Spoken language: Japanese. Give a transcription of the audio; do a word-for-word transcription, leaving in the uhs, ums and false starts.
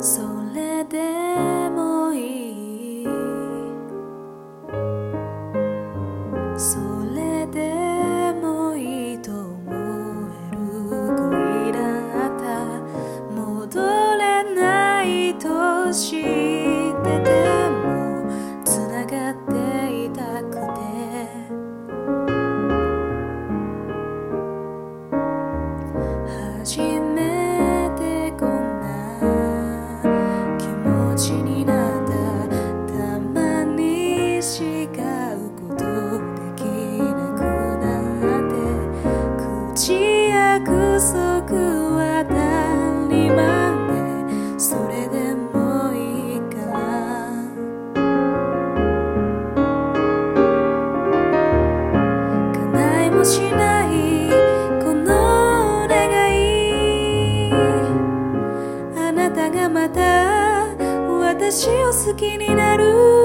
それでもいい、それでもいいと思える恋だった。戻れないと知っててもつながっていたくて、初めてこんな気持ちになった。たまにしか会うことできなくなって、口約束は当たり前で、それでもいいから叶いもしないこの願い、あなたがまた私を好きになる